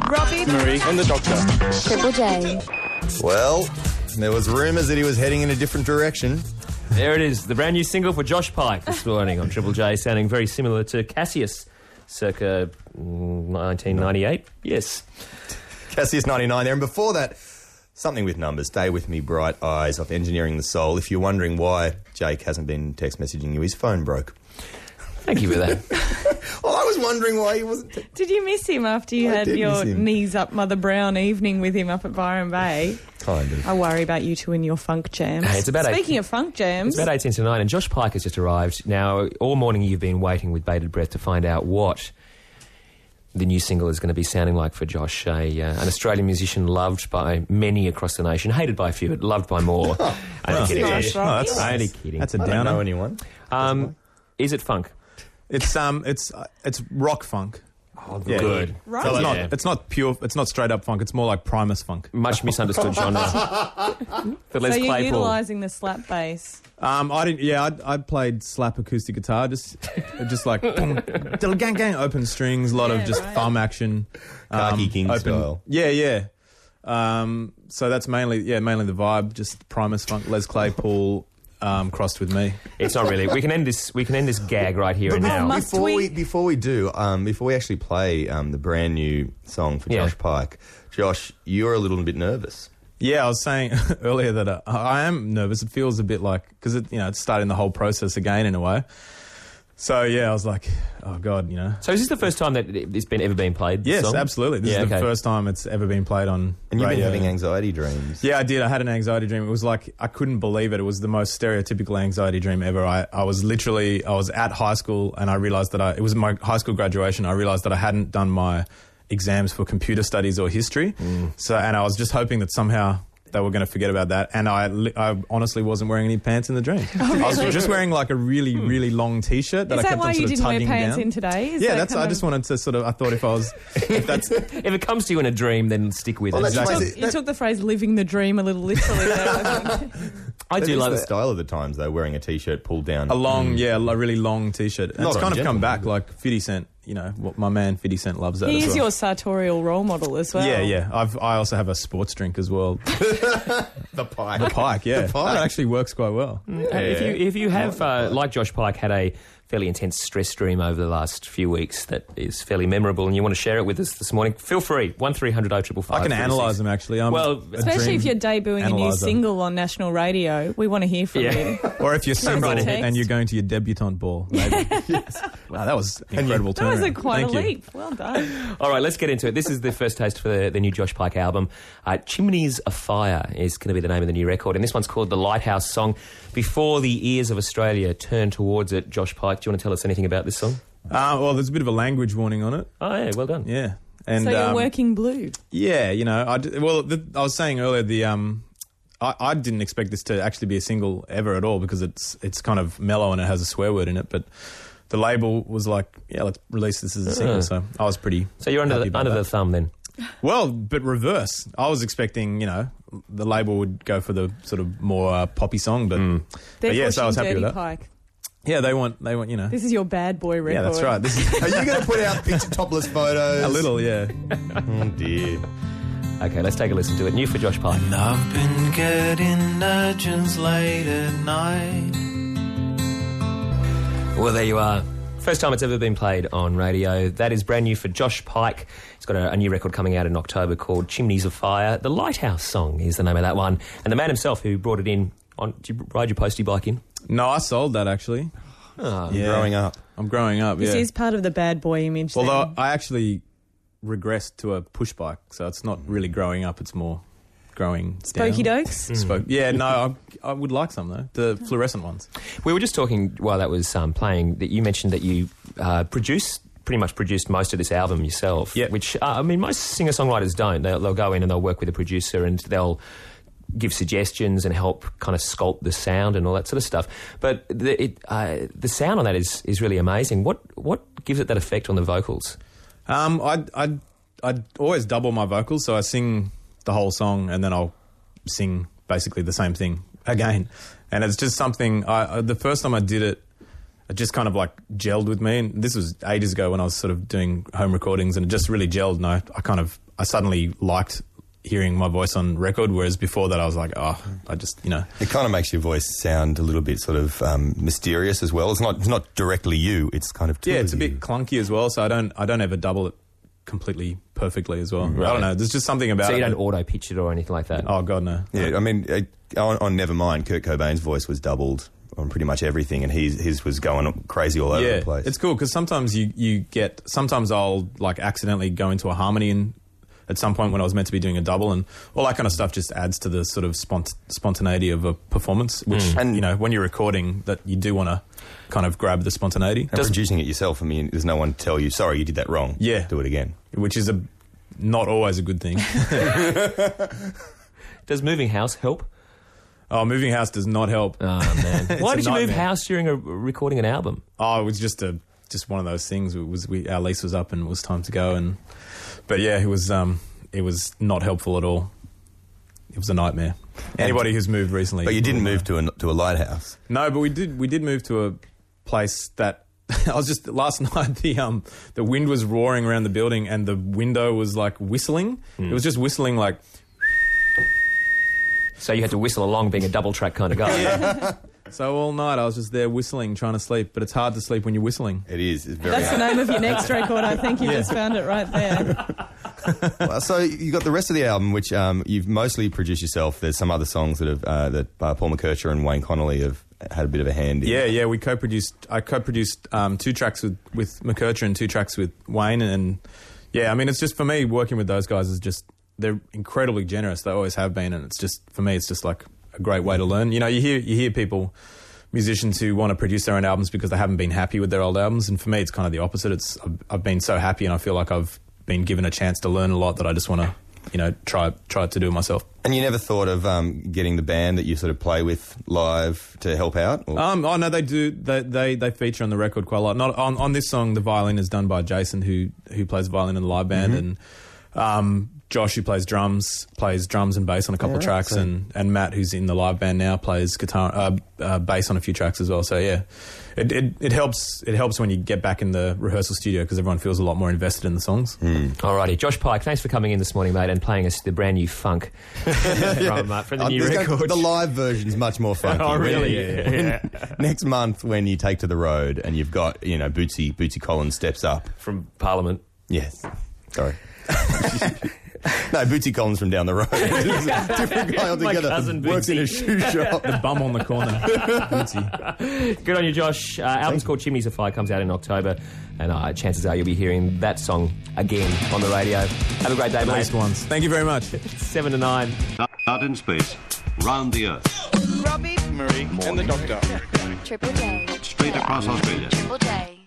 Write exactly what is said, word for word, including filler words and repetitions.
Robbie, Marie, and the Doctor. Triple J. Well, there was rumours that he was heading in a different direction. There it is, the brand new single for Josh Pike this morning on Triple J, sounding very similar to Cassius, circa nineteen ninety-eight. Yes. Cassius ninety-nine there, and before that, something with numbers. Stay with me, Bright Eyes off Engineering the Soul. If you're wondering why Jake hasn't been text messaging you, his phone broke. Thank you for that. Well, I was wondering why he wasn't... Te- did you miss him after you I had did your miss him. knees up Mother Brown evening with him up at Byron Bay? Kind of. I worry about you two and your funk jams. Hey, it's about Speaking eight- of funk jams... It's about eighteen to nine, and Josh Pike has just arrived. Now, all morning you've been waiting with bated breath to find out what the new single is going to be sounding like for Josh, a, uh, an Australian musician loved by many across the nation, hated by a few, but loved by more. Only kidding. nice, Yeah. Robbie. Oh, that's only kidding. That's a I don't downer. know anyone. Um, is it funk? It's um, it's uh, it's rock funk. Oh, Yeah. good. Right. So it's Yeah. not it's not pure. It's not straight up funk. It's more like Primus funk. Much misunderstood genre. For Les So you're Claypool. utilising the slap bass. Um, I didn't. Yeah, I, I played slap acoustic guitar, just just like boom, diddle gang gang, open strings, a lot Yeah, of just right. thumb action, Khaki King style. Yeah, yeah. Um, so that's mainly yeah mainly the vibe, just Primus funk, Les Claypool. Um, crossed with me. It's not really. We can end this. We can end this gag right here and But now. must before we? we before we do, um, before we actually play um, the brand new song for Yeah. Josh Pike, Josh, you're a little bit nervous. Yeah, I was saying earlier that uh, I am nervous. It feels a bit like because it you know it's starting the whole process again in a way. So yeah, I was like, oh god, you know. So is this the first time that it's been ever been played? this Yes, song? absolutely. This Yeah, is the okay. first time it's ever been played on. And you've radio. been having anxiety dreams. Yeah, I did. I had an anxiety dream. It was like, I couldn't believe it. It was the most stereotypical anxiety dream ever. I, I was literally, I was at high school and I realised that I, it was my high school graduation. I realised that I hadn't done my exams for computer studies or history. Mm. So, and I was just hoping that somehow they were going to forget about that. And I, li- I honestly wasn't wearing any pants in the dream. I was just wearing like a really, really long t-shirt that Is I that kept why on you sort of didn't wear tugging pants down. in today? Is yeah, that that's. kind I of- just wanted to sort of. I thought if I was, if that's If it comes to you in a dream, then stick with Well, it. that's You Exactly. took, you took the phrase "living the dream" a little literally there. I think. I That do is love the it. style of the times, though, wearing a t-shirt pulled down. a long, yeah, a really long t-shirt. And Not it's on kind of come gentlemen, back but- like fifty Cent. You know, what my man fifty Cent loves that. He as is well. your sartorial role model as well. Yeah, yeah. I've I also have a sports drink as well. the pike. The Pike, yeah. The Pike. That actually works quite well. Uh, if you if you have, uh, like Josh Pike, had a fairly intense stress dream over the last few weeks that is fairly memorable, and you want to share it with us this morning, feel free. One three hundred oh five five. I can analyse them actually. I'm Well, a Especially dream if you're debuting a new analyser. single on national radio, we want to hear from Yeah. you. Or if you're single Right. and you're going to your debutante ball. Maybe. Wow, that was an incredible That was a turnaround. quite Thank a you. leap. Well done. All right, let's get into it. This is the first taste for the, the new Josh Pike album. Uh, Chimneys of Fire is going to be the name of the new record, and this one's called The Lighthouse Song. Before the ears of Australia turn towards it, Josh Pike, do you want to tell us anything about this song? Uh, well, there's a bit of a language warning on it. Oh, yeah, well done. Yeah. And So you're um, working blue. Yeah, you know, I d- well, the, I was saying earlier, the um, I, I didn't expect this to actually be a single ever at all because it's it's kind of mellow and it has a swear word in it. But the label was like, yeah, let's release this as a single. So I was pretty. So you're under happy the, about under that. the thumb then. Well, but reverse. I was expecting, you know, the label would go for the sort of more uh, poppy song, but, Mm. They're but yeah, pushing so I was happy Dirty with that. Pike. Yeah, they want they want you know. This is your bad boy record. Yeah, that's right. This is Are you going to put out picture topless photos? a little, yeah. Oh, dear. Okay, let's take a listen to it. New for Josh Pike. And I've been getting nudges late at night. Well, there you are. First time it's ever been played on radio. That is brand new for Josh Pike. He's got a, a new record coming out in October called Chimneys of Fire. The Lighthouse Song is the name of that one. And the man himself who brought it in, on, did you ride your postie bike in? No, I sold that actually. Oh, Yeah. Growing up. I'm growing up. This yeah. is part of the bad boy image. Although then. I actually regressed to a push bike, so it's not really growing up. It's more growing Spokey down. dokes. Spoke. Yeah, no, I, I would like some though. The fluorescent ones. We were just talking while that was um, playing that you mentioned that you uh, produce pretty much produced most of this album yourself. Yeah. Which, uh, I mean, most singer-songwriters don't. They'll, they'll go in and they'll work with a producer and they'll give suggestions and help kind of sculpt the sound and all that sort of stuff. But the, it, uh, the sound on that is, is really amazing. What what gives it that effect on the vocals? Um, I'd, I'd, I'd always double my vocals, so I sing the whole song and then I'll sing basically the same thing again. And it's just something, I, I, the first time I did it, it just kind of like gelled with me. And this was ages ago when I was sort of doing home recordings, and it just really gelled. And I, I kind of, I suddenly liked hearing my voice on record, whereas before that I was like, oh, I just, you know. It kind of makes your voice sound a little bit sort of um, mysterious as well. It's not it's not directly you, it's kind of Yeah, it's a you. bit clunky as well, so I don't I don't ever double it completely perfectly as well. Right. I don't know, there's just something about So it. you don't that- auto-pitch it or anything like that? Oh, God, no. Yeah, I mean, uh, on, on Nevermind, Kurt Cobain's voice was doubled on pretty much everything, and his his was going crazy all over Yeah, the place. it's cool because sometimes you, you get, sometimes I'll like accidentally go into a harmony and at some point when I was meant to be doing a double, and all that kind of stuff just adds to the sort of spont- spontaneity of a performance, which, Mm. and you know, when you're recording, that you do want to kind of grab the spontaneity, And producing it yourself, I mean, there's no one to tell you, sorry, you did that wrong. Yeah. Do it again. which is a not always a good thing. Does moving house help? Oh, moving house does not help. Oh, man. Why a did you move nightmare. house during a, recording an album? Oh, it was just a just one of those things. It was we, our lease was up and it was time to go, and but yeah, it was um it was not helpful at all. It was a nightmare. Anybody who's moved recently, But you didn't will know. move to a, to a lighthouse. No, but we did. We did move to a place that I was just last night. The um the wind was roaring around the building, and the window was like whistling. It was just whistling like. So you had to whistle along, being a double track kind of guy. So all night I was just there whistling, trying to sleep. But it's hard to sleep when you're whistling. It is. It's very That's the name of your next record. I think you Yeah. just found it right there. Well, so you got the rest of the album, which um, you've mostly produced yourself. There's some other songs that have uh, that uh, Paul McKercher and Wayne Connolly have had a bit of a hand in. Yeah, yeah. We co-produced. I co-produced um, two tracks with with McKercher and two tracks with Wayne, and yeah, I mean, it's just for me working with those guys is just they're incredibly generous. They always have been, and it's just for me, it's just like a great way to learn. You know, you hear you hear people, musicians who want to produce their own albums because they haven't been happy with their old albums, and for me, it's kind of the opposite. It's I've, I've been so happy, and I feel like I've been given a chance to learn a lot that I just want to, you know, try try to do it myself. And you never thought of um, getting the band that you sort of play with live to help out? Or? Um, oh no, they do. They, they they feature on the record quite a lot. Not on, on this song. The violin is done by Jason, who who plays violin in the live band, and um, Josh, who plays drums, plays drums and bass on a couple Yeah, of tracks, right, so- and, and Matt, who's in the live band now, plays guitar, uh, uh, bass on a few tracks as well. So yeah, it, it it helps. It helps when you get back in the rehearsal studio because everyone feels a lot more invested in the songs. Alrighty, Josh Pike, thanks for coming in this morning, mate, and playing us the brand new funk from, uh, from the Uh, new there's going- record. the live version's much more funky. Oh, really? Yeah, yeah, When- Next month, when you take to the road and you've got, you know, Bootsy, Bootsy Collins steps up. From Parliament. Yes. Sorry. No, Bootsy Collins from down the road. Different guy altogether. cousin Works in a Bootsy. shoe shop. The bum on the corner. Bootsy. Good on you, Josh. Uh, album's called Chimneys of Fire, comes out in October, and uh, chances are you'll be hearing that song again on the radio. Have a great day, At mate. least once. Thank you very much. Seven to nine. Out in space, round the Earth, Robbie, Marie, and the Doctor. Triple J. straight across Australia. Triple J.